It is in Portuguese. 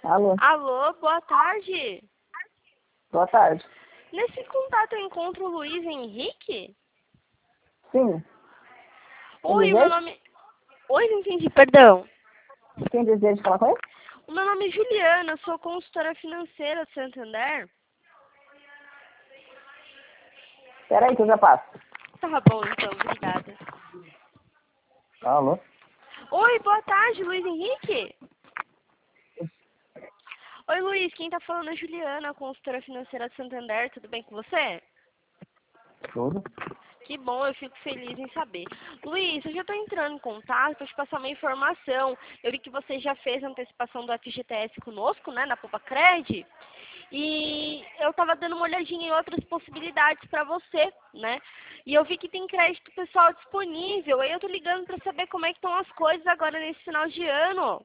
Alô, Alô, boa tarde. boa tarde. Nesse contato eu encontro o Luiz Henrique? Sim, quem Oi, meu deseja? nome... Oi, não entendi, perdão. Quem deseja falar com ele? O meu nome é Juliana, eu sou consultora financeira do Santander. Espera aí que eu já passo. Tá bom, então, obrigada. Alô? Oi, boa tarde, Luiz Henrique. Oi, Luiz, quem tá falando é Juliana, consultora financeira do Santander, tudo bem com você? Tudo? Que bom, eu fico feliz em saber. Luiz, eu já estou entrando em contato para te passar uma informação. Eu vi que você já fez a antecipação do FGTS conosco, né, na Poupa Cred. E eu estava dando uma olhadinha em outras possibilidades para você, né? E eu vi que tem crédito pessoal disponível. Aí eu tô ligando para saber como é que estão as coisas agora nesse final de ano.